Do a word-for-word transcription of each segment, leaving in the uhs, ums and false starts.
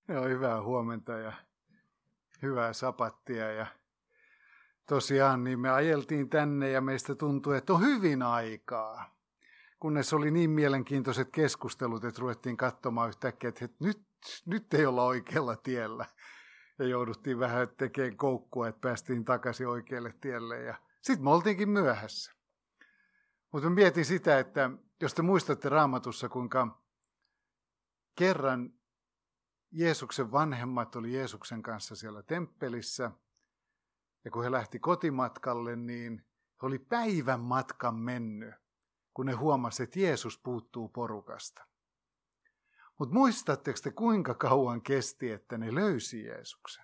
Joo, hyvää huomenta ja hyvää sapattia. Ja tosiaan niin me ajeltiin tänne ja meistä tuntui, että on hyvin aikaa. Kunnes oli niin mielenkiintoiset keskustelut, että ruvettiin katsomaan yhtäkkiä, että nyt, nyt ei olla oikealla tiellä. Ja jouduttiin vähän tekemään koukkua, että päästiin takaisin oikealle tielle. Ja sitten me oltiinkin myöhässä. Mutta mietin sitä, että jos te muistatte Raamatussa, kuinka kerran Jeesuksen vanhemmat oli Jeesuksen kanssa siellä temppelissä. Ja kun he lähti kotimatkalle, niin he oli päivän matkan mennyt, kun ne huomasi, että Jeesus puuttuu porukasta. Mutta muistatteko te, kuinka kauan kesti, että ne löysi Jeesuksen?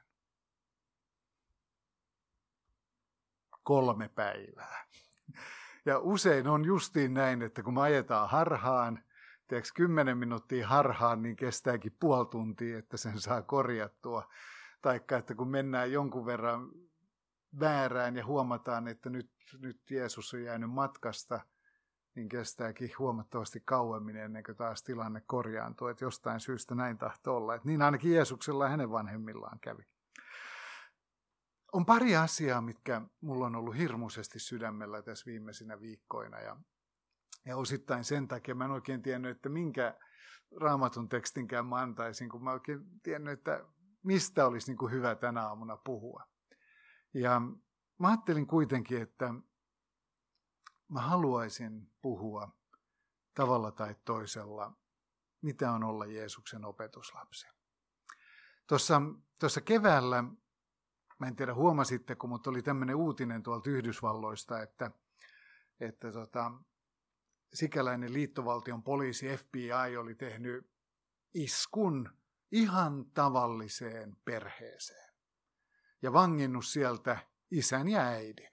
Kolme päivää. Ja usein on justiin näin, että kun me ajetaan harhaan, tiedätkö, kymmenen minuuttia harhaan, niin kestääkin puoli tuntia, että sen saa korjattua. Taikka, että kun mennään jonkun verran väärään ja huomataan, että nyt, nyt Jeesus on jäänyt matkasta, niin kestääkin huomattavasti kauemmin ennen kuin taas tilanne korjaantuu. Että jostain syystä näin tahtoo olla. Että niin ainakin Jeesuksella ja hänen vanhemmillaan kävi. On pari asiaa, mitkä mulla on ollut hirmuisesti sydämellä tässä viimeisinä viikkoina. Ja, ja osittain sen takia mä en oikein tiennyt, että minkä Raamatun tekstinkään mä antaisin, kun mä oikein tiennyt, että mistä olisi niin kuin hyvä tänä aamuna puhua. Ja mä ajattelin kuitenkin, että mä haluaisin puhua tavalla tai toisella, mitä on olla Jeesuksen opetuslapsi. Tuossa, tuossa keväällä, mä en tiedä huomasitteko, mutta oli tämmöinen uutinen tuolta Yhdysvalloista, että, että tota, sikäläinen liittovaltion poliisi F B I oli tehnyt iskun ihan tavalliseen perheeseen ja vanginnut sieltä isän ja äidin.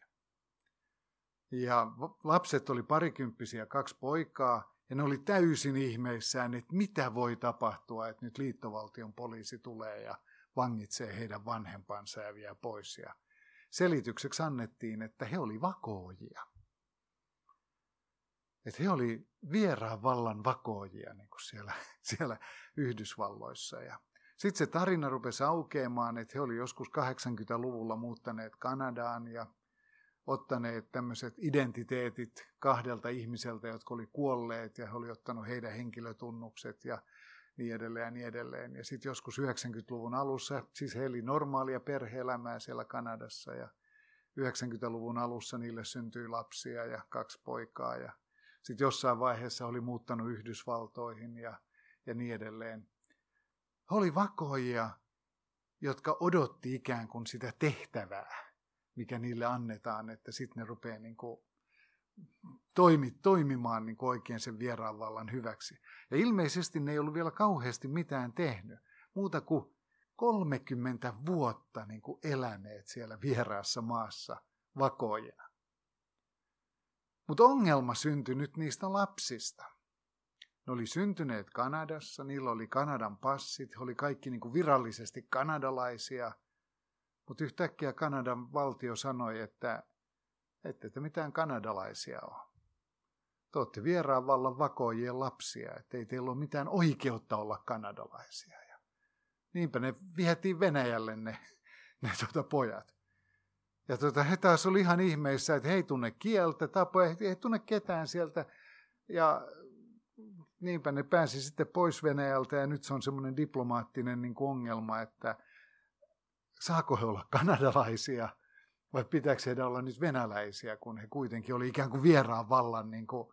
Ja lapset oli parikymppisiä, kaksi poikaa, ja ne oli täysin ihmeissään, että mitä voi tapahtua, että nyt liittovaltion poliisi tulee ja vangitsee heidän vanhempansa ja vie pois. Ja selitykseksi annettiin, että he oli vakoojia. Että he oli vieraan vallan vakoojia niin kuin siellä, siellä Yhdysvalloissa. Ja sitten se tarina rupesi aukeamaan, että he oli joskus kahdeksankymmentäluvulla muuttaneet Kanadaan ja ottaneet tämmöiset identiteetit kahdelta ihmiseltä, jotka oli kuolleet, ja he oli ottanut heidän henkilötunnukset ja niin edelleen ja niin edelleen. Ja sitten joskus yhdeksänkymmentäluvun alussa, siis he eli normaalia perhe-elämää siellä Kanadassa, ja yhdeksänkymmentäluvun alussa niille syntyi lapsia ja kaksi poikaa, ja sitten jossain vaiheessa oli muuttanut Yhdysvaltoihin ja, ja niin edelleen. He oli vakoojia, jotka odotti ikään kuin sitä tehtävää, mikä niille annetaan, että sitten ne rupeaa niin kuin toimi, toimimaan niin kuin oikein sen vieraan vallan hyväksi. Ja ilmeisesti ne ei ollut vielä kauheasti mitään tehnyt, muuta kuin kolmekymmentä vuotta niin kuin eläneet siellä vieraassa maassa vakoojina. Mutta ongelma syntyi nyt niistä lapsista. Ne oli syntyneet Kanadassa, niillä oli Kanadan passit, he oli kaikki niin kuin virallisesti kanadalaisia. Mutta yhtäkkiä Kanadan valtio sanoi, että ette te mitään kanadalaisia ole. Te olette vieraan vallan vakoojien lapsia, että ei teillä ole mitään oikeutta olla kanadalaisia. Ja niinpä ne vietiin Venäjälle ne, ne tuota pojat. Ja tuota, he taas oli ihan ihmeissä, että he ei tunne kieltä, tapoja, he ei tunne ketään sieltä. Ja niinpä ne pääsi sitten pois Venäjältä, ja nyt se on semmoinen diplomaattinen niin kuin ongelma, että saako he olla kanadalaisia vai pitääkö heidän olla nyt venäläisiä, kun he kuitenkin oli ikään kuin vieraan vallan niin kuin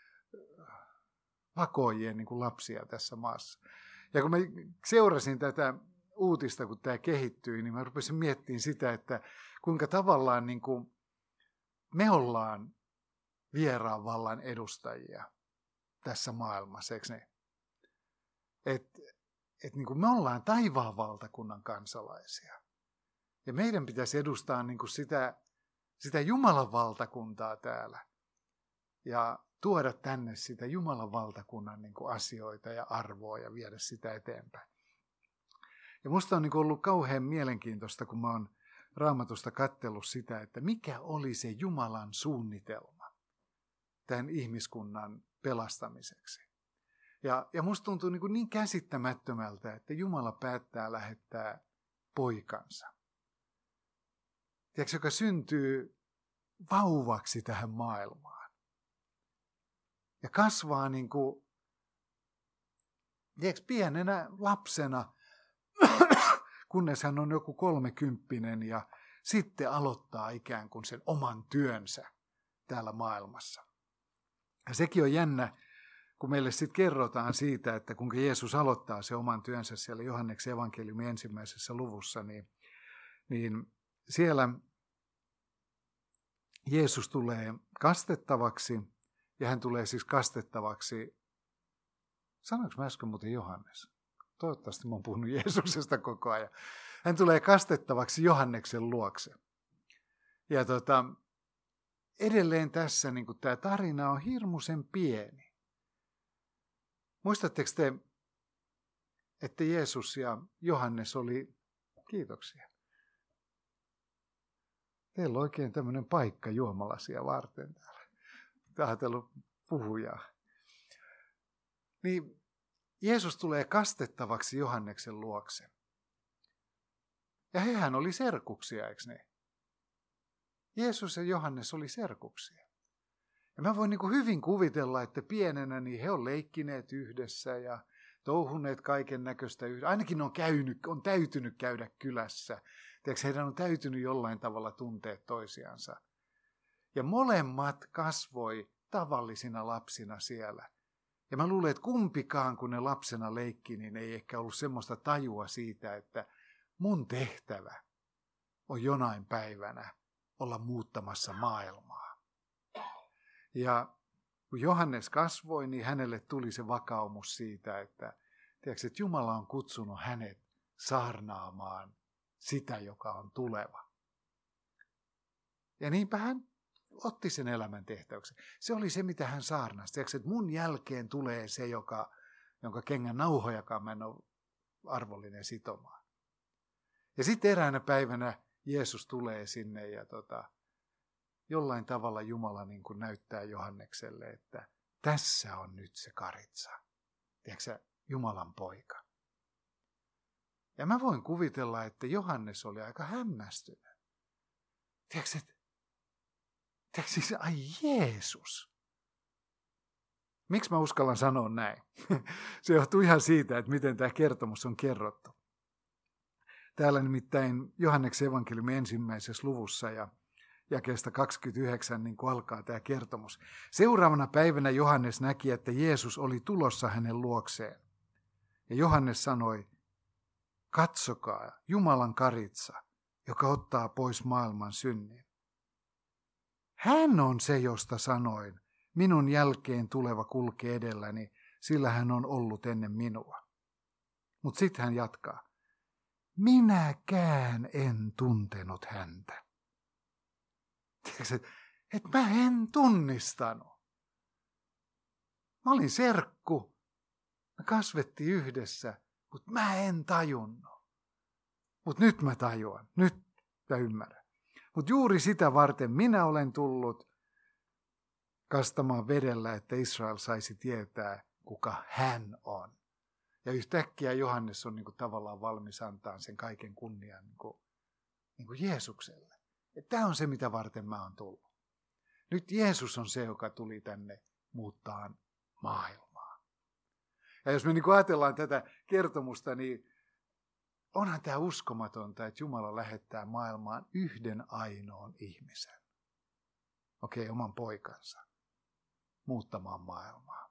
vakoojien niin kuin lapsia tässä maassa. Ja kun mä seurasin tätä uutista, kun tämä kehittyi, niin mä rupesin miettimään sitä, että kuinka tavallaan niin kuin me ollaan vieraan vallan edustajia tässä maailmassa, eikö ne? Että et niin kuin me ollaan taivaan valtakunnan kansalaisia. Ja meidän pitäisi edustaa niin kuin sitä, sitä Jumalan valtakuntaa täällä ja tuoda tänne sitä Jumalan valtakunnan niin kuin asioita ja arvoa ja viedä sitä eteenpäin. Ja musta on niin kuin ollut kauhean mielenkiintoista, kun mä oon Raamatusta katsellut sitä, että mikä oli se Jumalan suunnitelma tämän ihmiskunnan pelastamiseksi. Ja, ja musta tuntuu niin, niin käsittämättömältä, että Jumala päättää lähettää poikansa. Tiedätkö, joka syntyy vauvaksi tähän maailmaan. Ja kasvaa niin kuin, tiedätkö, pienenä lapsena, kunnes hän on joku kolmekymppinen ja sitten aloittaa ikään kuin sen oman työnsä täällä maailmassa. Ja sekin on jännä, kun meille sitten kerrotaan siitä, että kuinka Jeesus aloittaa se oman työnsä siellä Johanneksen evankeliumin ensimmäisessä luvussa, niin, niin siellä Jeesus tulee kastettavaksi, ja hän tulee siis kastettavaksi, sanoinko mä äsken muuten Johannes? Toivottavasti mä oon puhunut Jeesuksesta koko ajan. Hän tulee kastettavaksi Johanneksen luokse. Ja tota, edelleen tässä niin tämä tarina on hirmuisen pieni. Muistatteko te, että Jeesus ja Johannes oli, kiitoksia. Teillä on oikein tämmöinen paikka juomalasia varten täällä. Ajatellut puhujaa. Niin Jeesus tulee kastettavaksi Johanneksen luokse. Ja hehän oli serkuksia, eikö ne? Jeesus ja Johannes oli serkuksia. Ja mä voin niin kuin hyvin kuvitella, että pienenä niin he on leikkineet yhdessä ja touhuneet kaiken näköistä yhdessä. Ainakin on, käynyt, on täytynyt käydä kylässä. Tiedätkö, heidän on täytynyt jollain tavalla tuntea toisiansa. Ja molemmat kasvoi tavallisina lapsina siellä. Ja mä luulen, että kumpikaan, kun ne lapsena leikki, niin ei ehkä ollut semmoista tajua siitä, että mun tehtävä on jonain päivänä olla muuttamassa maailmaa. Ja kun Johannes kasvoi, niin hänelle tuli se vakaumus siitä, että, tiedätkö, että Jumala on kutsunut hänet saarnaamaan sitä, joka on tuleva. Ja niinpä hän otti sen elämän tehtäväksi. Se oli se, mitä hän saarnasi. Tiedätkö, että mun jälkeen tulee se, joka, jonka kengän nauhojakaan mä en ole arvollinen sitomaan. Ja sitten eräänä päivänä Jeesus tulee sinne ja tota, jollain tavalla Jumala niin kuin näyttää Johannekselle, että tässä on nyt se karitsa. Tiedätkö, Jumalan poika. Ja mä voin kuvitella, että Johannes oli aika hämmästynyt. Tiedätkö, että tiedätkö, siis, ai Jeesus. Miksi mä uskallan sanoa näin? Se johtuu ihan siitä, että miten tämä kertomus on kerrottu. Täällä nimittäin Johanneksen evankeliumin ensimmäisessä luvussa ja jakeesta kaksikymmentäyhdeksän niin kuin alkaa tämä kertomus. Seuraavana päivänä Johannes näki, että Jeesus oli tulossa hänen luokseen. Ja Johannes sanoi, katsokaa Jumalan karitsa, joka ottaa pois maailman synnin. Hän on se, josta sanoin, minun jälkeen tuleva kulkee edelläni, sillä hän on ollut ennen minua. Mutta sitten hän jatkaa. Minäkään en tuntenut häntä. Tiedätkö, että et mä en tunnistanut. Mä olin serkku. Me kasvettiin yhdessä, mutta mä en tajunnut. Mutta nyt mä tajuan. Nyt mä ymmärrän. Mutta juuri sitä varten minä olen tullut kastamaan vedellä, että Israel saisi tietää, kuka hän on. Ja yhtäkkiä Johannes on niin kuin tavallaan valmis antaa sen kaiken kunnian niin kuin, niin kuin Jeesukselle. Tämä on se, mitä varten mä oon tullut. Nyt Jeesus on se, joka tuli tänne muuttaa maailmaa. Ja jos me niin kuin ajatellaan tätä kertomusta, niin onhan tämä uskomatonta, että Jumala lähettää maailmaan yhden ainoan ihmisen. Okei, okay, oman poikansa. Muuttamaan maailmaa.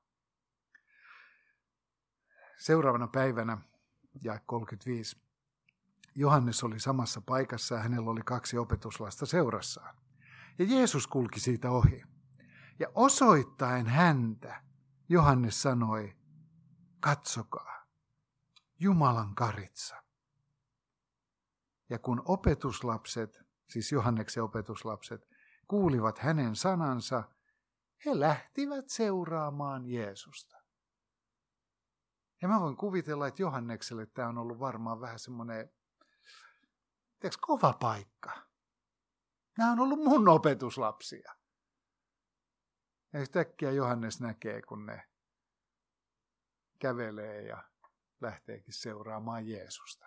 Seuraavana päivänä, jae kolmekymmentäviisi, Johannes oli samassa paikassa ja hänellä oli kaksi opetuslasta seurassaan. Ja Jeesus kulki siitä ohi. Ja osoittaen häntä, Johannes sanoi, katsokaa, Jumalan karitsa. Ja kun opetuslapset, siis Johanneksen opetuslapset, kuulivat hänen sanansa, he lähtivät seuraamaan Jeesusta. Ja mä voin kuvitella, että Johannekselle tämä on ollut varmaan vähän semmoinen, tiedätkö, kova paikka. Nämä on ollut mun opetuslapsia. Ja yhtäkkiä Johannes näkee, kun ne kävelee ja lähteekin seuraamaan Jeesusta.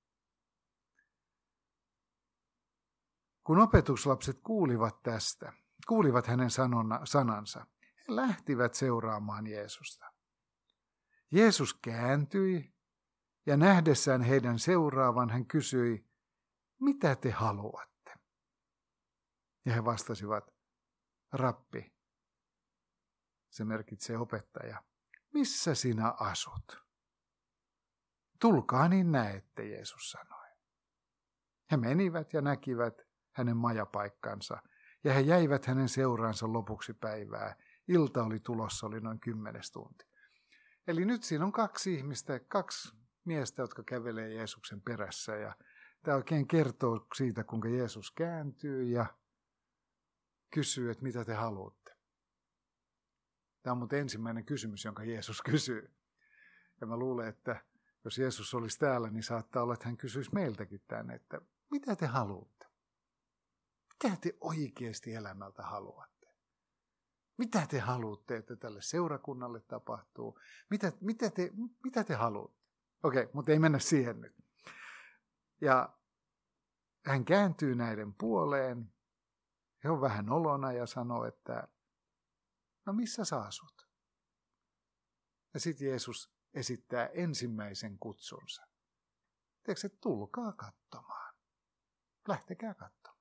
Kun opetuslapset kuulivat tästä, kuulivat hänen sanona, sanansa, he lähtivät seuraamaan Jeesusta. Jeesus kääntyi ja nähdessään heidän seuraavan hän kysyi, mitä te haluatte? Ja he vastasivat, Rabbi, se merkitsee opettaja, missä sinä asut? Tulkaa niin näette, Jeesus sanoi. He menivät ja näkivät hänen majapaikkansa, ja he jäivät hänen seuraansa lopuksi päivää. Ilta oli tulossa, oli noin kymmenes tunti. Eli nyt siinä on kaksi ihmistä, kaksi miestä, jotka kävelee Jeesuksen perässä, ja tämä oikein kertoo siitä, kuinka Jeesus kääntyy ja kysyy, että mitä te haluatte. Tämä on muuten ensimmäinen kysymys, jonka Jeesus kysyy. Ja mä luulen, että jos Jeesus olisi täällä, niin saattaa olla, että hän kysyisi meiltäkin tänne, että mitä te haluatte? Mitä te oikeasti elämältä haluatte? Mitä te haluatte, että tälle seurakunnalle tapahtuu? Mitä, mitä, te, mitä te haluatte? Okei, mutta ei mennä siihen nyt. Ja hän kääntyy näiden puoleen. He on vähän olona ja sanoo, että no missä sä asut? Ja sitten Jeesus esittää ensimmäisen kutsunsa. Tiedätkö, että tulkaa katsomaan. Lähtekää katsomaan.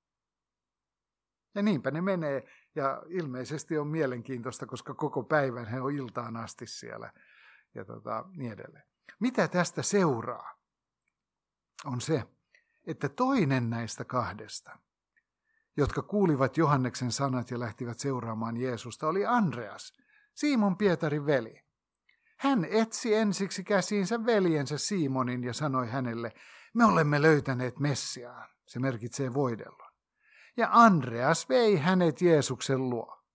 Ja niinpä ne menee, ja ilmeisesti on mielenkiintoista, koska koko päivän he on iltaan asti siellä, ja tota, niin edelleen. Mitä tästä seuraa? On se, että toinen näistä kahdesta, jotka kuulivat Johanneksen sanat ja lähtivät seuraamaan Jeesusta, oli Andreas, Simon Pietarin veli. Hän etsi ensiksi käsiinsä veljensä Simonin ja sanoi hänelle, me olemme löytäneet Messiaan, se merkitsee voidellon. Ja Andreas vei hänet Jeesuksen luo.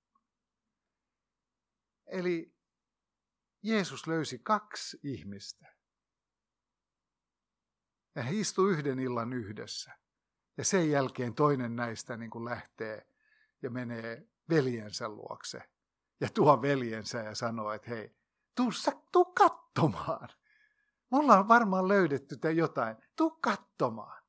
Eli Jeesus löysi kaksi ihmistä. Ja he istuivat yhden illan yhdessä. Ja sen jälkeen toinen näistä niin kuin lähtee ja menee veljensä luokse. Ja tuo veljensä ja sanoo, että hei, tuu, tuu katsomaan. Mulla on varmaan löydetty jotain. Tuu katsomaan.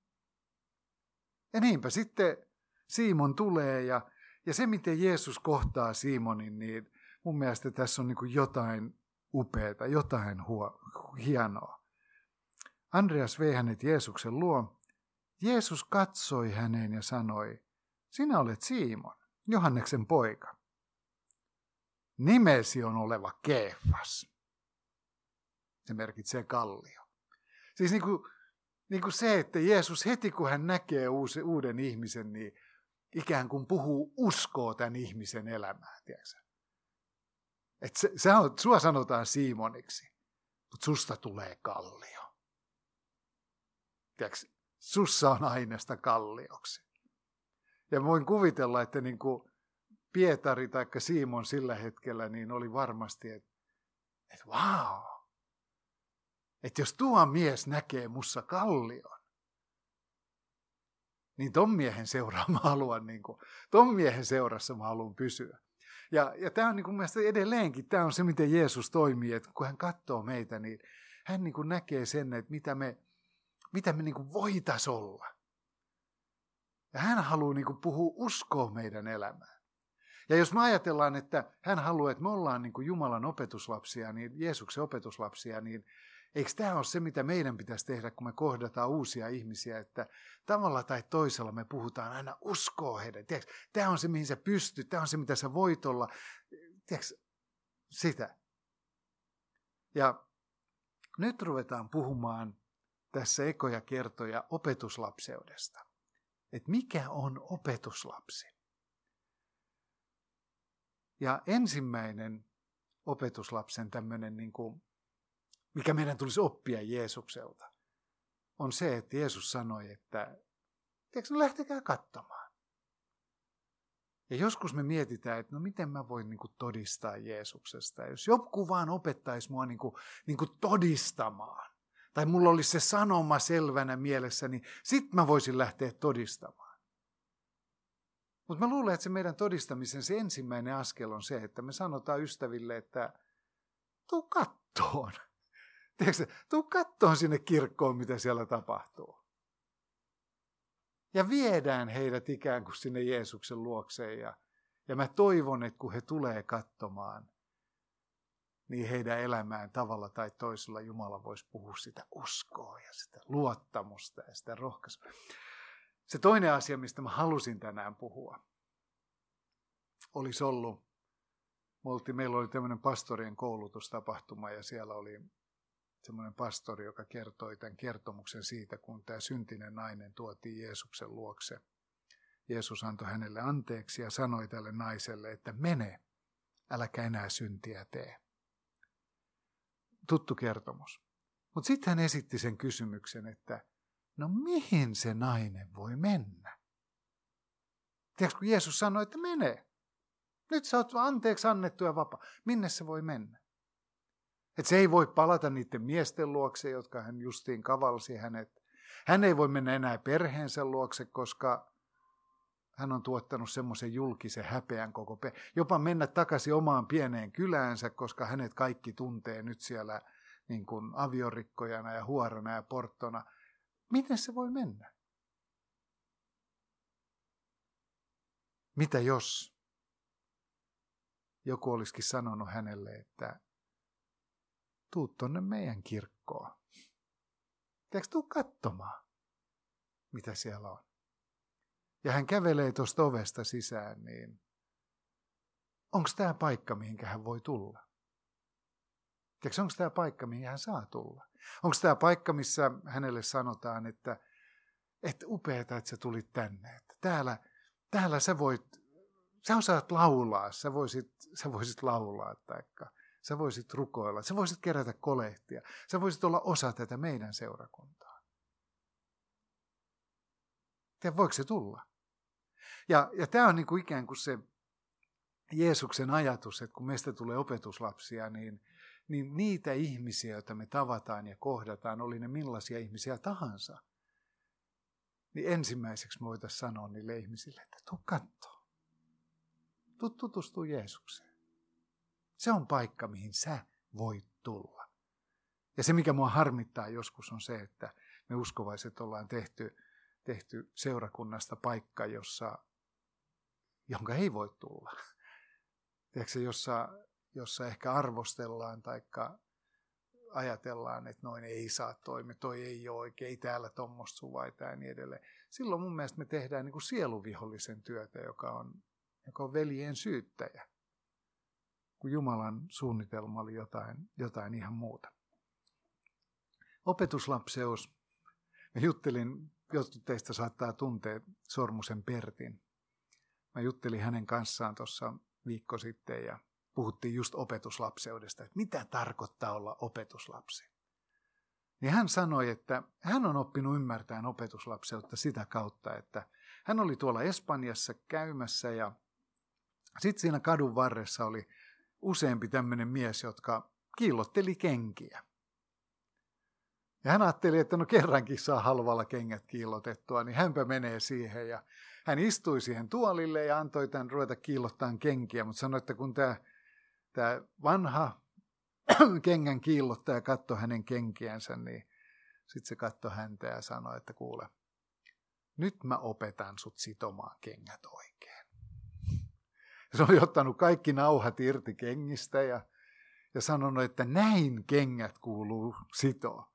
Ja niinpä sitten Simon tulee ja, ja se, miten Jeesus kohtaa Simonin, niin mun mielestä tässä on niin kuin jotain upeaa, jotain huo, hienoa. Andreas vei hänet Jeesuksen luo. Jeesus katsoi häneen ja sanoi, sinä olet Simon, Johanneksen poika. Nimesi on oleva Keefas. Se merkitsee kallio. Siis niin kuin, niin kuin se, että Jeesus heti kun hän näkee uusi, uuden ihmisen, niin ikään kuin puhuu uskoo tämän ihmisen elämään. Että se, se on, sua sanotaan Simoniksi, mutta susta tulee kallio. Tiedätkö, sussa on aineesta kallioksi. Ja voin kuvitella, että niin kuin Pietari tai Simon sillä hetkellä niin oli varmasti, että, että vau, että jos tuo mies näkee mussa kallion, niin ton miehen seuraa mä haluan, niin kuin, ton miehen seurassa mä haluan pysyä. Ja, ja tämä on niin kuin mielestäni edelleenkin, tämä on se, miten Jeesus toimii, että kun hän katsoo meitä, niin hän niin kuin näkee sen, että mitä me, mitä me niin kuin voitaisiin olla. Ja hän haluaa niin kuin puhua uskoa meidän elämään. Ja jos me ajatellaan, että hän haluaa, että me ollaan niin kuin Jumalan opetuslapsia, niin Jeesuksen opetuslapsia, niin eikö tämä ole se, mitä meidän pitäisi tehdä, kun me kohdataan uusia ihmisiä, että tavalla tai toisella me puhutaan aina uskoa heidän. Tiedätkö, tämä on se, mihin sä pystyt, tämä on se, mitä sä voit olla. Tiedätkö, sitä. Ja nyt ruvetaan puhumaan tässä ekoja kertoja opetuslapseudesta. Että mikä on opetuslapsi? Ja ensimmäinen opetuslapsen tämmöinen, niin kuin, mikä meidän tulisi oppia Jeesukselta, on se, että Jeesus sanoi, että tiedätkö, no lähtekää katsomaan. Ja joskus me mietitään, että no miten mä voin niin kuin todistaa Jeesuksesta. Jos joku vaan opettaisi mua niin kuin, niin kuin todistamaan, tai mulla olisi se sanoma selvänä mielessä, niin sit mä voisin lähteä todistamaan. Mutta mä luulen, että se meidän todistamisen se ensimmäinen askel on se, että me sanotaan ystäville, että tuu kattoon. Tiedätkö, tuu kattoon sinne kirkkoon, mitä siellä tapahtuu. Ja viedään heidät ikään kuin sinne Jeesuksen luokseen. Ja, ja mä toivon, että kun he tulee katsomaan, niin heidän elämään tavalla tai toisella Jumala voisi puhua sitä uskoa ja sitä luottamusta ja sitä rohkaisua. Se toinen asia, mistä mä halusin tänään puhua, olisi ollut, meillä oli tämmöinen pastorien koulutustapahtuma ja siellä oli semmoinen pastori, joka kertoi tämän kertomuksen siitä, kun tämä syntinen nainen tuotiin Jeesuksen luokse. Jeesus antoi hänelle anteeksi ja sanoi tälle naiselle, että mene, äläkä enää syntiä tee. Tuttu kertomus. Mutta sitten hän esitti sen kysymyksen, että no mihin se nainen voi mennä? Tiedätkö, kun Jeesus sanoi, että mene. Nyt sä oot anteeksi annettu ja vapaa. Minne se voi mennä? Että se ei voi palata niiden miesten luokse, jotka hän justiin kavalsi hänet. Hän ei voi mennä enää perheensä luokse, koska hän on tuottanut semmoisen julkisen häpeän koko pe- jopa mennä takaisin omaan pieneen kyläänsä, koska hänet kaikki tuntee nyt siellä niin kuin aviorikkojana ja huorana ja porttona. Miten se voi mennä? Mitä jos joku olisikin sanonut hänelle, että tuu tonne meidän kirkkoon. Tiedätkö, tuu katsomaan, mitä siellä on. Ja hän kävelee tuosta ovesta sisään, niin onko tämä paikka, mihin hän voi tulla? Tiedätkö, onko tämä paikka, mihin hän saa tulla? Onko tämä paikka, missä hänelle sanotaan, että, että upeata, että sä tulit tänne. Että täällä, täällä sä voit, sä osaat laulaa, sä voisit, sä voisit laulaa, taikka sä voisit rukoilla, sä voisit kerätä kolehtia, sä voisit olla osa tätä meidän seurakuntaa. Tiedä, voiko se tulla? Ja, ja tämä on niin kuin ikään kuin se Jeesuksen ajatus, että kun meistä tulee opetuslapsia, niin, niin niitä ihmisiä, joita me tavataan ja kohdataan, oli ne millaisia ihmisiä tahansa, niin ensimmäiseksi me voitaisiin sanoa niille ihmisille, että tuu kattoo. Tuu tutustuu Jeesukseen. Se on paikka, mihin sä voit tulla. Ja se, mikä mua harmittaa joskus, on se, että me uskovaiset ollaan tehty, tehty seurakunnasta paikka, jossa, jonka ei voi tulla. Tiedätkö, jossa, jossa ehkä arvostellaan tai ajatellaan, että noin ei saa toimia, toi ei ole oikein, ei täällä tuommoista suvaitaa ja niin edelleen. Silloin mun mielestä me tehdään niin kuin sieluvihollisen työtä, joka on, joka on veljen syyttäjä. Kun Jumalan suunnitelma oli jotain, jotain ihan muuta. Opetuslapseus. Mä juttelin, jotkut teistä saattaa tuntea Sormusen Pertin. Mä juttelin hänen kanssaan tuossa viikko sitten ja puhuttiin just opetuslapseudesta, että mitä tarkoittaa olla opetuslapsi. Niin hän sanoi, että hän on oppinut ymmärtämään opetuslapseutta sitä kautta, että hän oli tuolla Espanjassa käymässä ja sitten siinä kadun varressa oli useampi tämmöinen mies, jotka kiillotteli kenkiä. Ja hän ajatteli, että no kerrankin saa halvalla kengät kiillotettua, niin hänpä menee siihen. Ja hän istui siihen tuolille ja antoi tämän ruveta kiillottaan kenkiä, mutta sanoi, että kun tämä, tämä vanha kengän kiillottaja katsoi hänen kenkiänsä, niin sitten se katsoi häntä ja sanoi, että kuule, nyt mä opetan sut sitomaan kengät oikein. Se oli ottanut kaikki nauhat irti kengistä ja, ja sanonut, että näin kengät kuuluu sitoa.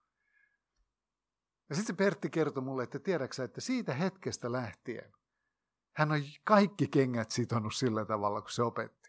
Ja sitten se Pertti kertoi mulle, että tiedäksä, että siitä hetkestä lähtien hän on kaikki kengät sitonut sillä tavalla, kun se opetti.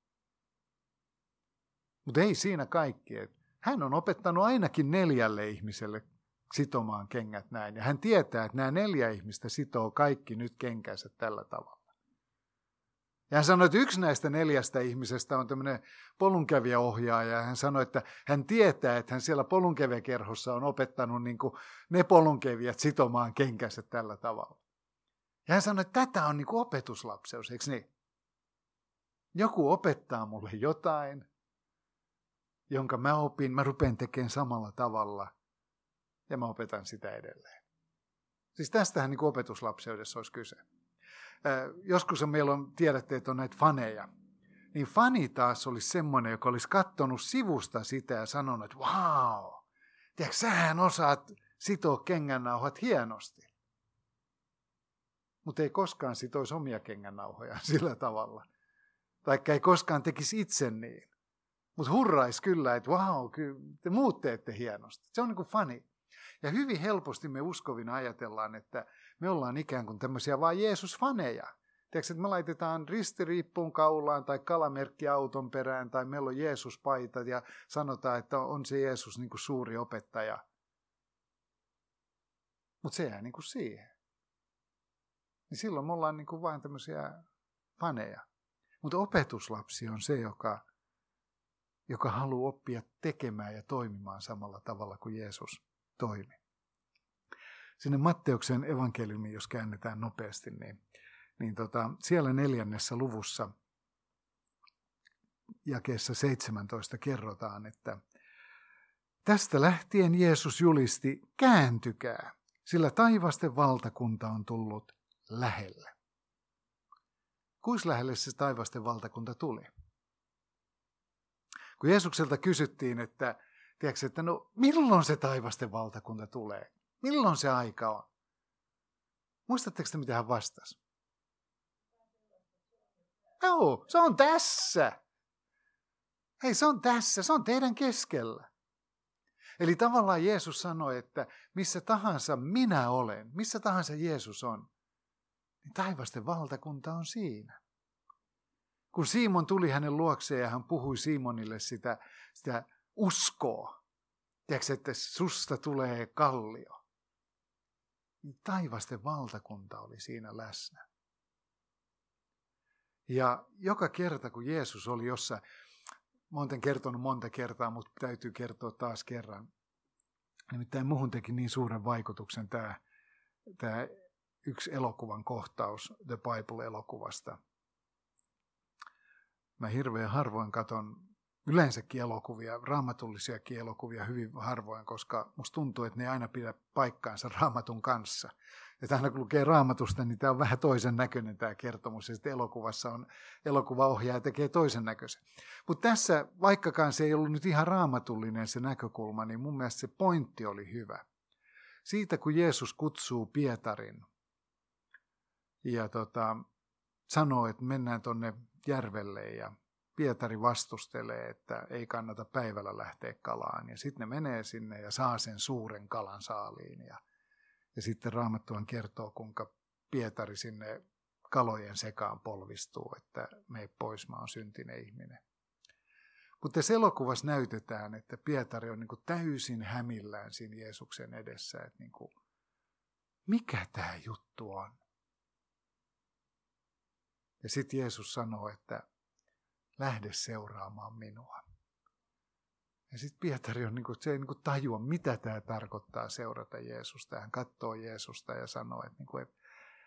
Mutta ei siinä kaikki. Hän on opettanut ainakin neljälle ihmiselle sitomaan kengät näin. Ja hän tietää, että nämä neljä ihmistä sitoo kaikki nyt kenkänsä tällä tavalla. Ja hän sanoi, että yksi näistä neljästä ihmisestä on tämmöinen polunkävijäohjaaja. Ja hän sanoi, että hän tietää, että hän siellä polunkävijäkerhossa on opettanut niin kuin ne polunkävijät sitomaan kenkänsä tällä tavalla. Ja hän sanoi, että tätä on niin kuin opetuslapseus, eikö niin? Joku opettaa mulle jotain, jonka mä opin, mä rupean tekemään samalla tavalla ja mä opetan sitä edelleen. Siis tästähän niin kuin opetuslapseudessa olisi kyse. Joskus meillä on, tiedätte, että on näitä faneja, Niin fani taas olisi semmoinen, joka olisi katsonut sivusta sitä ja sanonut, että vau, tiedätkö, sähän osaat sitoa kengännauhat hienosti. Mutta ei koskaan sitoisi omia kengännauhoja sillä tavalla. Taikka ei koskaan tekisi itse niin. Mutta hurraisi kyllä, että vau, kyllä te muut teette hienosti. Se on niin kuin fani. Ja hyvin helposti me uskovina ajatellaan, että me ollaan ikään kuin tämmöisiä vaan Jeesus-faneja. Tiedätkö, että me laitetaan ristiriippuun kaulaan tai kalamerkki auton perään tai meillä on Jeesus-paita ja sanotaan, että on se Jeesus niin kuin suuri opettaja. Mutta se jää niin kuin siihen. Niin silloin me ollaan niin kuin vain tämmöisiä faneja. Mutta opetuslapsi on se, joka, joka haluaa oppia tekemään ja toimimaan samalla tavalla kuin Jeesus toimi. Sinne Matteuksen evankeliumiin, jos käännetään nopeasti, niin, niin tota, siellä neljännessä luvussa jakeessa seitsemäntoista kerrotaan, että tästä lähtien Jeesus julisti, kääntykää, sillä taivasten valtakunta on tullut lähelle. Kuis lähelle se taivasten valtakunta tuli? Kun Jeesukselta kysyttiin, että, tiedätkö, että no, milloin se taivasten valtakunta tulee? Milloin se aika on? Muistatteko te, mitä hän vastasi? Joo, se on tässä. Hei, se on tässä, se on teidän keskellä. Eli tavallaan Jeesus sanoi, että missä tahansa minä olen, missä tahansa Jeesus on, niin taivasten valtakunta on siinä. Kun Simon tuli hänen luokseen ja hän puhui Simonille sitä, sitä uskoa, tiedätkö, että susta tulee kallio, niin taivasten valtakunta oli siinä läsnä. Ja joka kerta, kun Jeesus oli jossain, mä oon kertonut monta kertaa, mutta täytyy kertoa taas kerran. Nimittäin muhun teki niin suuren vaikutuksen tämä, tämä yksi elokuvan kohtaus The Bible-elokuvasta. Mä hirveän harvoin katon yleensäkin elokuvia, raamatullisiakin elokuvia hyvin harvoin, koska musta tuntuu, että ne ei aina pidä paikkaansa raamatun kanssa. Että aina kun lukee raamatusta, niin tämä on vähän toisen näköinen tämä kertomus, ja sitten elokuvassa on, elokuvaohjaaja tekee toisen näköisen. Mutta tässä, vaikkakaan se ei ollut nyt ihan raamatullinen se näkökulma, niin mun mielestä se pointti oli hyvä. Siitä, kun Jeesus kutsuu Pietarin ja tota, sanoo, että mennään tuonne järvelle ja Pietari vastustelee, että ei kannata päivällä lähteä kalaan. Ja sitten ne menee sinne ja saa sen suuren kalan saaliin. Ja, ja sitten Raamattuhan kertoo, kuinka Pietari sinne kalojen sekaan polvistuu, että mene pois, mä oon syntinen ihminen. Mutta tässä elokuvassa näytetään, että Pietari on niin kuin täysin hämillään siinä Jeesuksen edessä. Että niin kuin, mikä tämä juttu on? Ja sitten Jeesus sanoo, että lähde seuraamaan minua. Ja sitten Pietari on, niin kuin, se ei niin kuin tajua, mitä tämä tarkoittaa seurata Jeesusta. Hän katsoo Jeesusta ja sanoo, että, niin kuin, että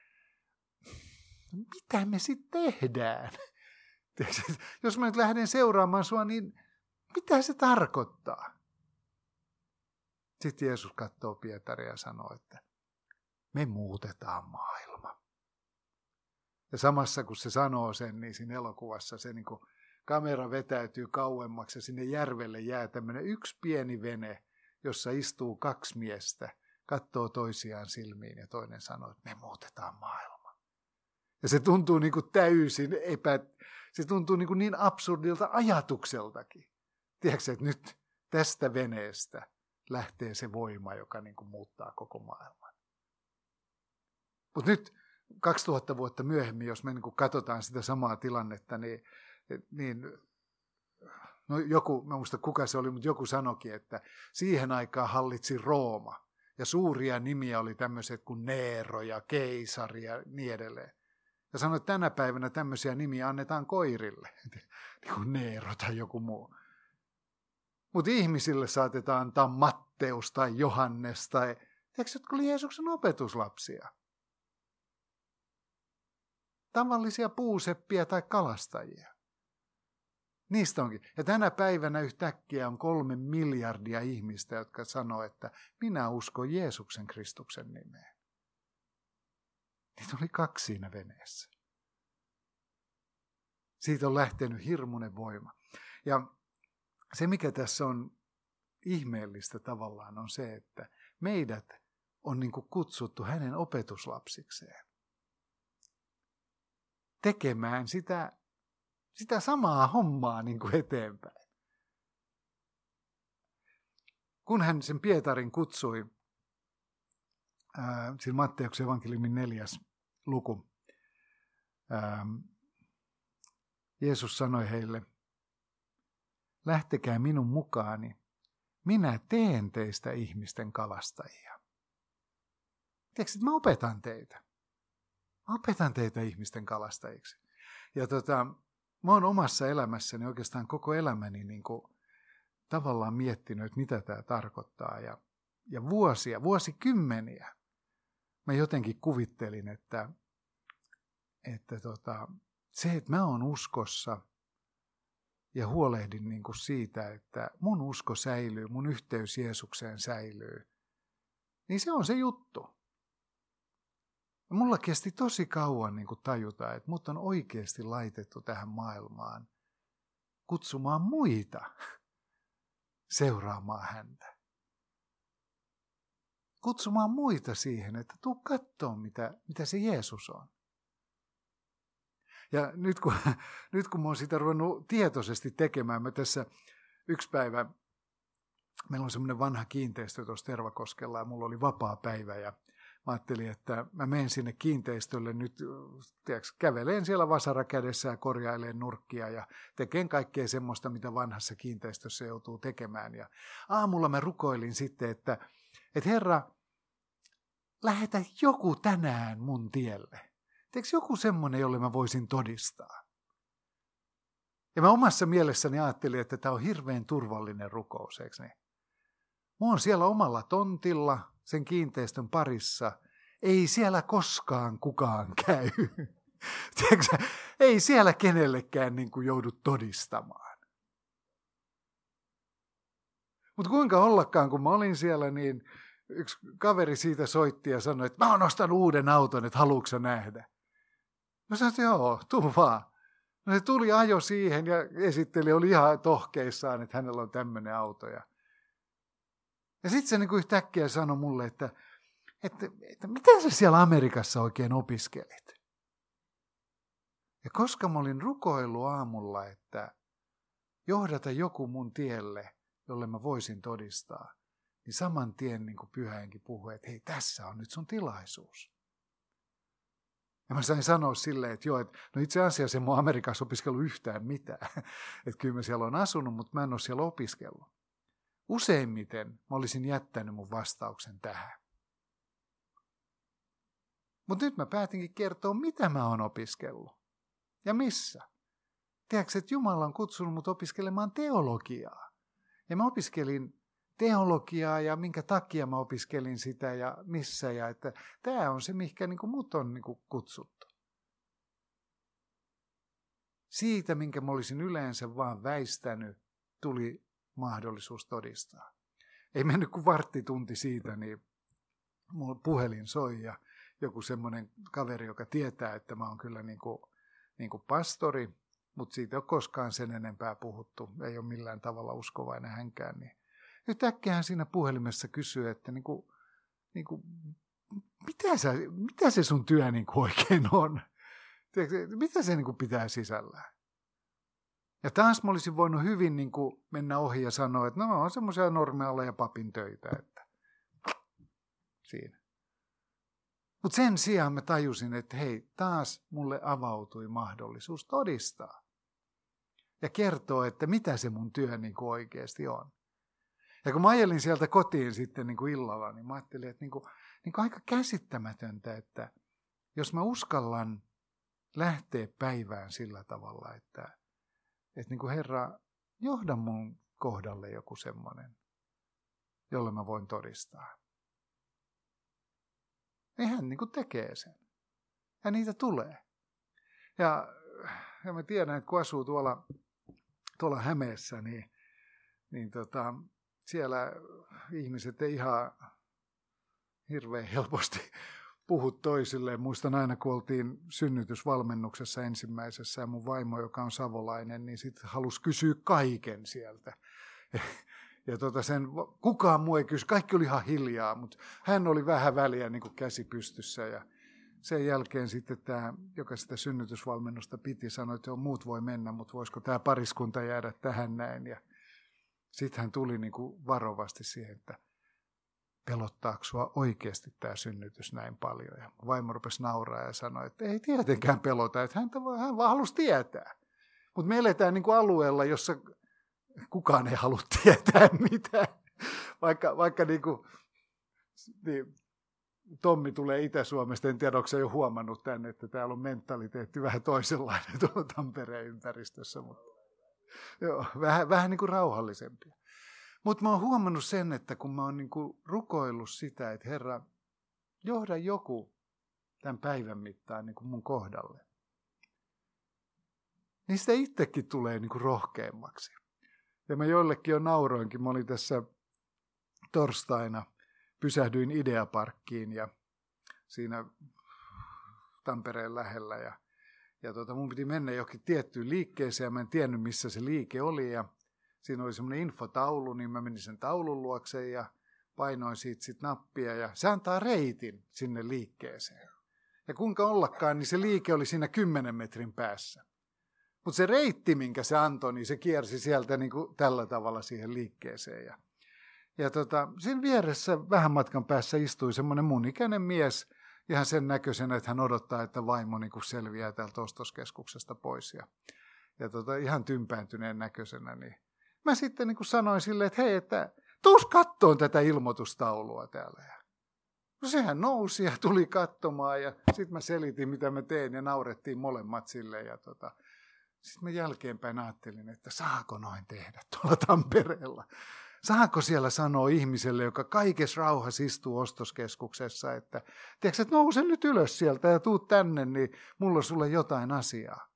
mitä me sitten tehdään? Jos mä nyt lähden seuraamaan sua, niin mitä se tarkoittaa? Sitten Jeesus katsoo Pietaria ja sanoo, että me muutetaan maailma. Ja samassa kun se sanoo sen, niin siinä elokuvassa se niin kuin kamera vetäytyy kauemmaksi ja sinne järvelle jää tämmöinen yksi pieni vene, jossa istuu kaksi miestä, katsoo toisiaan silmiin ja toinen sanoo, että me muutetaan maailma. Ja se tuntuu niin kuin täysin epä... Se tuntuu niin, kuin niin absurdilta ajatukseltakin. Tiedätkö, että nyt tästä veneestä lähtee se voima, joka niin kuin muuttaa koko maailman. Mutta nyt kaksituhatta vuotta myöhemmin, jos me niin kuin katsotaan sitä samaa tilannetta, niin, niin no joku, mä muista kuka se oli, mutta joku sanoikin, että siihen aikaan hallitsi Rooma. Ja suuria nimiä oli tämmöiset kuin Neero ja keisari ja niin edelleen. Ja sanoi, että tänä päivänä tämmöisiä nimiä annetaan koirille, niin kuin Neero tai joku muu. Mutta ihmisille saatetaan antaa Matteus tai Johannes tai, tiedätkö, jotka oli Jeesuksen opetuslapsia? Tavallisia puuseppiä tai kalastajia. Niistä onkin. Ja tänä päivänä yhtäkkiä on kolme miljardia ihmistä, jotka sanoo, että minä uskon Jeesuksen Kristuksen nimeen. Niitä oli kaksi siinä veneessä. Siitä on lähtenyt hirmuinen voima. Ja se, mikä tässä on ihmeellistä tavallaan, on se, että meidät on niin kuin kutsuttu hänen opetuslapsikseen. Tekemään sitä, sitä samaa hommaa niin kuin eteenpäin. Kun hän sen Pietarin kutsui, ää, siinä Matteuksen evankeliumin neljäs luku, ää, Jeesus sanoi heille, lähtekää minun mukaani, minä teen teistä ihmisten kalastajia. Tiedätkö, että mä opetan teitä. Mä opetan teitä ihmisten kalastajiksi. Ja tota, mä oon omassa elämässäni oikeastaan koko elämäni niin kuin tavallaan miettinyt, että mitä tämä tarkoittaa. Ja, ja vuosia, vuosikymmeniä mä jotenkin kuvittelin, että, että tota, se, että mä oon uskossa ja huolehdin niin kuin siitä, että mun usko säilyy, mun yhteys Jeesukseen säilyy, niin se on se juttu. Ja mulla kesti tosi kauan niin kuin tajuta, että mut on oikeasti laitettu tähän maailmaan kutsumaan muita seuraamaan häntä. Kutsumaan muita siihen, että tuu kattoo, mitä, mitä se Jeesus on. Ja nyt kun, nyt kun mä oon sitä ruvennut tietoisesti tekemään, mä tässä yksi päivä, meillä on semmoinen vanha kiinteistö tuossa Tervakoskella ja mulla oli vapaa päivä ja mä ajattelin, että mä menen sinne kiinteistölle nyt, tiedätkö, kävelen siellä vasara kädessä ja korjailen nurkkia ja tekeen kaikkea semmoista, mitä vanhassa kiinteistössä joutuu tekemään. Ja aamulla mä rukoilin sitten, että, että Herra, lähetä joku tänään mun tielle. Tiedätkö, joku semmoinen, jolle mä voisin todistaa. Ja mä omassa mielessäni ajattelin, että tämä on hirveän turvallinen rukous, eikö niin? Mä oon siellä omalla tontilla, sen kiinteistön parissa. Ei siellä koskaan kukaan käy. Tiedätkö, ei siellä kenellekään niin kuin joudu todistamaan. Mutta kuinka ollakaan, kun mä olin siellä, niin yksi kaveri siitä soitti ja sanoi, että mä oon ostanut uuden auton, että haluatko sä nähdä? Mä sanoin, että joo, tuu vaan. No se tuli, ajo siihen ja esitteli, oli ihan tohkeissaan, että hänellä on tämmöinen auto. Ja, ja sitten se niin kuin yhtäkkiä sanoi mulle, että, että, että mitä sä siellä Amerikassa oikein opiskelit? Ja koska mä olin rukoillut aamulla, että johdata joku mun tielle, jolle mä voisin todistaa, niin saman tien niin kuin Pyhä Henki puhui, että hei, tässä on nyt sun tilaisuus. Ja mä sain sanoa silleen, että joo, että no itse asiassa en mä Amerikassa opiskellut yhtään mitään. Että kyllä mä siellä on asunut, mutta mä en ole siellä opiskellut. Useimmiten mä olisin jättänyt mun vastauksen tähän. Mutta nyt mä päätinkin kertoa, mitä mä oon opiskellut. Ja missä. Tiedätkö, että Jumala on kutsunut mut opiskelemaan teologiaa. Ja mä opiskelin teologiaa ja minkä takia mä opiskelin sitä ja missä. Ja että tämä on se, mihinkä niin kuin mut on niin kuin kutsuttu. Siitä, minkä mä olisin yleensä vaan väistänyt, tuli mahdollisuus todistaa. Ei mennyt kuin varttitunti siitä, niin mun puhelin soi ja joku semmoinen kaveri, joka tietää, että mä oon kyllä niin kuin, niin kuin pastori, mutta siitä ei ole koskaan sen enempää puhuttu. Ei ole millään tavalla uskovainen hänkään, niin yhtäkkiä hän siinä puhelimessa kysyy, että niin kuin, niin kuin, mitä, sä, mitä se sun työ niin kuin oikein on? Tiedätkö, mitä se niin kuin pitää sisällään? Ja taas mä olisin voinut hyvin niin kuin mennä ohi ja sanoa, että no on semmoisia normaaleja papin töitä, että siinä. Mutta sen sijaan mä tajusin, että hei, taas mulle avautui mahdollisuus todistaa. Ja kertoo, että mitä se mun työ niin kuin oikeasti on. Ja kun mä ajelin sieltä kotiin sitten niin kuin illalla, niin mä ajattelin, että niin kuin, niin kuin aika käsittämätöntä, että jos mä uskallan lähteä päivään sillä tavalla, että, että niin kuin Herra, johda mun kohdalle joku semmoinen, jolle mä voin todistaa. Niin hän niin kuin tekee sen. Ja niitä tulee. Ja, ja mä tiedän, että kun asuu tuolla, tuolla Hämeessä, niin, niin tota, siellä ihmiset ei ihan hirveän helposti puhut toisilleen. Muistan aina, kun oltiin synnytysvalmennuksessa ensimmäisessä ja mun vaimo, joka on savolainen, niin sitten halusi kysyä kaiken sieltä. Ja tota sen, kukaan muu ei kysy, kaikki oli ihan hiljaa, mutta hän oli vähän väliä niin kuin käsi pystyssä. Ja sen jälkeen sitten tämä, joka sitä synnytysvalmennusta piti, sanoi, että joo, muut voi mennä, mutta voisiko tämä pariskunta jäädä tähän näin. Ja sitten hän tuli niin kuin varovasti siihen, että pelottaako sua oikeasti tämä synnytys näin paljon. Ja vaimo rupesi nauraa ja sanoi, että ei tietenkään pelota, että hän, hän vaan halusi tietää. Mutta me eletään niin kuin alueella, jossa kukaan ei halua tietää mitään. Vaikka, vaikka niin kuin, niin, Tommi tulee Itä-Suomesta, en tiedä, onko se jo huomannut tänne, että täällä on mentaliteetti vähän toisenlainen tuolla Tampereen ympäristössä. Mutta, joo, vähän, vähän niin kuin rauhallisempia. Mutta mä oon huomannut sen, että kun mä oon niin kuin rukoillut sitä, että Herra, johda joku tämän päivän mittaan niin kuin mun kohdalle, niin sitä itsekin tulee niin kuin rohkeammaksi. Ja mä joillekin jo nauroinkin. Mä olin tässä torstaina, pysähdyin Ideaparkkiin ja siinä Tampereen lähellä. Ja, ja tota, mun piti mennä johonkin tiettyyn liikkeeseen ja mä en tiennyt, missä se liike oli. Ja siinä oli semmoinen infotaulu, niin mä menin sen taulun luokse ja painoin siitä sit nappia. Ja se antaa reitin sinne liikkeeseen. Ja kuinka ollakaan, niin se liike oli siinä kymmenen metrin päässä. Mutta se reitti, minkä se antoi, niin se kiersi sieltä niin kuin tällä tavalla siihen liikkeeseen. Ja, ja tota, siinä vieressä vähän matkan päässä istui semmoinen mun ikäinen mies, ihan sen näköisenä, että hän odottaa, että vaimo niin kuin selviää täältä ostoskeskuksesta pois. Ja, ja tota, ihan tympääntyneen näköisenä. Niin mä sitten niin kuin sanoin silleen, että hei, että tuus kattoon tätä ilmoitustaulua täällä. Ja no sehän nousi ja tuli katsomaan ja sitten mä selitin, mitä mä teen ja naurettiin molemmat silleen. Ja tota, sitten mä jälkeenpäin ajattelin, että saako noin tehdä tuolla Tampereella? Saako siellä sanoa ihmiselle, joka kaikessa rauhassa istuu ostoskeskuksessa, että tiedätkö, että nouse nyt ylös sieltä ja tuu tänne, niin mulla on sulle jotain asiaa.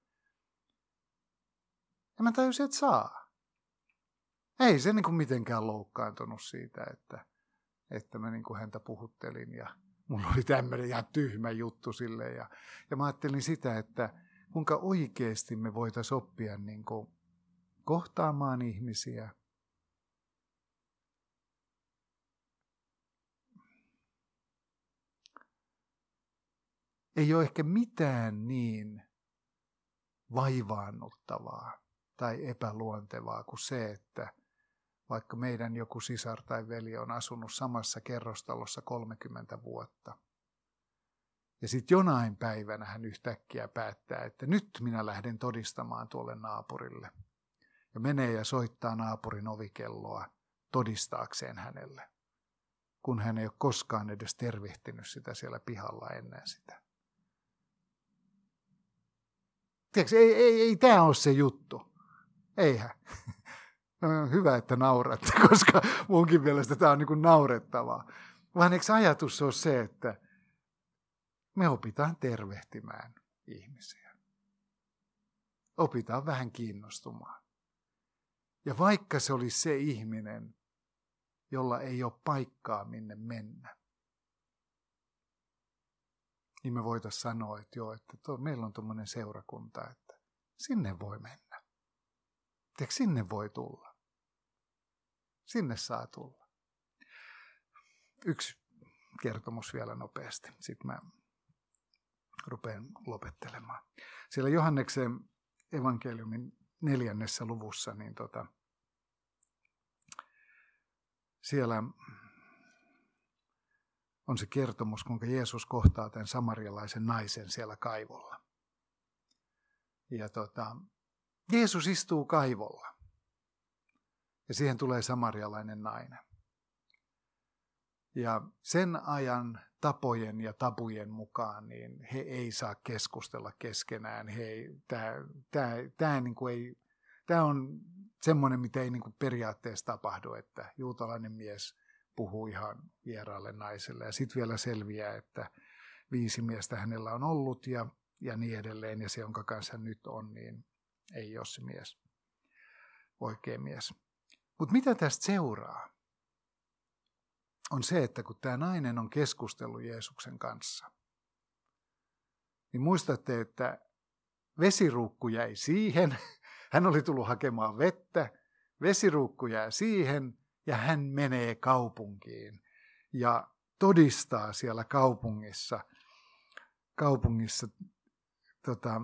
Ja mä tajusin, että saa. Ei se niin kuin mitenkään loukkaantunut siitä, että, että mä niin kuin häntä puhuttelin ja mulla oli tämmöinen ihan tyhmä juttu sille. Ja, ja mä ajattelin sitä, että kuinka oikeasti me voitaisiin oppia niin kuin kohtaamaan ihmisiä. Ei ole ehkä mitään niin vaivaannuttavaa tai epäluontevaa kuin se, että vaikka meidän joku sisar tai veli on asunut samassa kerrostalossa kolmekymmentä vuotta, ja sitten jonain päivänä hän yhtäkkiä päättää, että nyt minä lähden todistamaan tuolle naapurille. Ja menee ja soittaa naapurin ovikelloa todistaakseen hänelle, kun hän ei ole koskaan edes tervehtinyt sitä siellä pihalla ennen sitä. Tiedätkö, ei, ei, ei tämä ole se juttu. Eihän. Hyvä, että nauratte, koska munkin mielestä tämä on niin kuin naurettavaa. Vaan eikö ajatus ole se, että me opitaan tervehtimään ihmisiä. Opitaan vähän kiinnostumaan. Ja vaikka se olisi se ihminen, jolla ei ole paikkaa minne mennä, niin me voitaisiin sanoa, että joo, että to, meillä on tuommoinen seurakunta, että sinne voi mennä. Tiedätkö, sinne voi tulla. Sinne saa tulla. Yksi kertomus vielä nopeasti, sitten mä rupean lopettelemaan. Siellä Johanneksen evankeliumin neljännessä luvussa, niin tota, siellä on se kertomus, kuinka Jeesus kohtaa tämän samarialaisen naisen siellä kaivolla. Ja tota, Jeesus istuu kaivolla ja siihen tulee samarialainen nainen. Ja sen ajan tapojen ja tabujen mukaan niin he ei saa keskustella keskenään. Tämä niin on semmoinen, mitä ei niin kuin periaatteessa tapahdu, että juutalainen mies puhuu ihan vieraalle naiselle. Ja sitten vielä selviää, että viisi miestä hänellä on ollut ja, ja niin edelleen. Ja se, jonka kanssa nyt on, niin ei ole se mies, oikea mies. Mutta mitä tästä seuraa? On se, että kun tämä nainen on keskustellut Jeesuksen kanssa, niin muistatte, että vesiruukku jäi siihen. Hän oli tullut hakemaan vettä. Vesiruukku jää siihen ja hän menee kaupunkiin ja todistaa siellä kaupungissa, kaupungissa tota,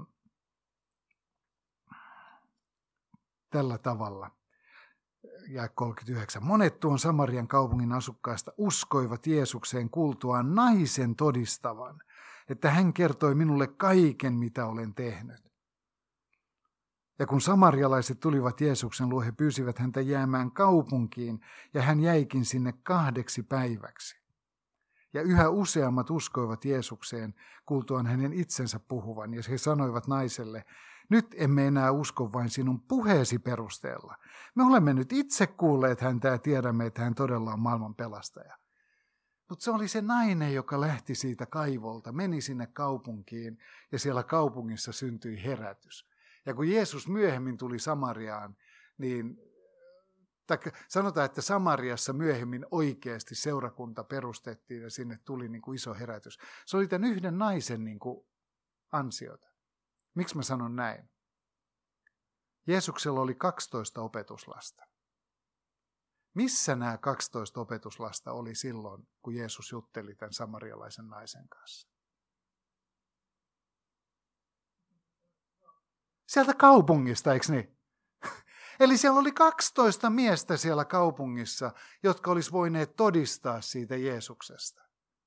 tällä tavalla. Ja kolmekymmentäyhdeksän. Monet tuon Samarian kaupungin asukkaista uskoivat Jeesukseen kuultuaan naisen todistavan, että hän kertoi minulle kaiken, mitä olen tehnyt. Ja kun samarialaiset tulivat Jeesuksen luo, he pyysivät häntä jäämään kaupunkiin, ja hän jäikin sinne kahdeksi päiväksi. Ja yhä useammat uskoivat Jeesukseen kuultuaan hänen itsensä puhuvan, ja he sanoivat naiselle, nyt emme enää usko vain sinun puheesi perusteella. Me olemme nyt itse kuulleet häntä ja tiedämme, että hän todella on maailman pelastaja. Mutta se oli se nainen, joka lähti siitä kaivolta, meni sinne kaupunkiin ja siellä kaupungissa syntyi herätys. Ja kun Jeesus myöhemmin tuli Samariaan, niin sanotaan, että Samariassa myöhemmin oikeasti seurakunta perustettiin ja sinne tuli niin kuin iso herätys. Se oli tämän yhden naisen niin kuin ansiota. Miksi mä sanon näin? Jeesuksella oli kaksitoista opetuslasta. Missä nämä kaksitoista opetuslasta oli silloin, kun Jeesus jutteli tämän samarialaisen naisen kanssa? Sieltä kaupungista, eikö niin? Eli siellä oli kaksitoista miestä siellä kaupungissa, jotka olisi voineet todistaa siitä Jeesuksesta.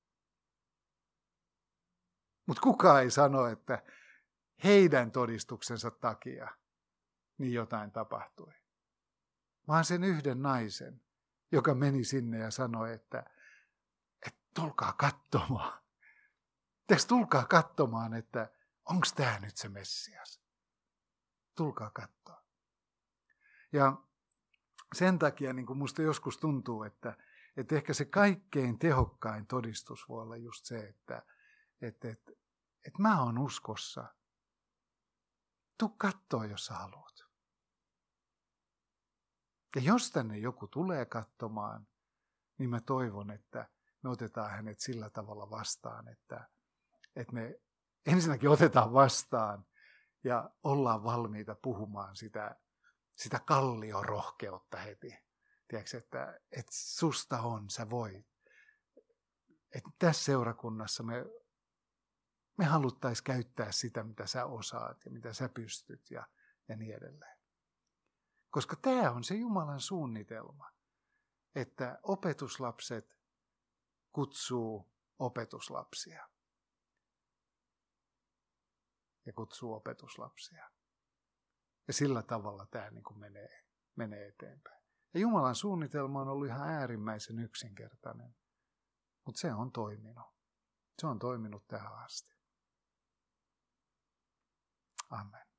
Mutta kukaan ei sano, että heidän todistuksensa takia niin jotain tapahtui. Vaan sen yhden naisen, joka meni sinne ja sanoi, että, että tulkaa katsomaan. Teekö tulkaa katsomaan, että onko tämä nyt se Messias? Tulkaa katsoa. Ja sen takia niin kuin musta joskus tuntuu, että, että ehkä se kaikkein tehokkain todistus voi olla just se, että, että, että, että mä oon uskossa. Tuu kattoo, jos sä haluat. Ja jos tänne joku tulee katsomaan, niin mä toivon, että me otetaan hänet sillä tavalla vastaan, että, että me ensinnäkin otetaan vastaan ja ollaan valmiita puhumaan sitä, sitä kalliorohkeutta heti. Tiedätkö, että, että susta on, sä voit. Että tässä seurakunnassa me, me haluttaisiin käyttää sitä, mitä sä osaat ja mitä sä pystyt ja, ja niin edelleen. Koska tämä on se Jumalan suunnitelma, että opetuslapset kutsuu opetuslapsia. Ja kutsuu opetuslapsia. Ja sillä tavalla tämä niin kuin menee, menee eteenpäin. Ja Jumalan suunnitelma on ollut ihan äärimmäisen yksinkertainen, mutta se on toiminut. Se on toiminut tähän asti. Amen.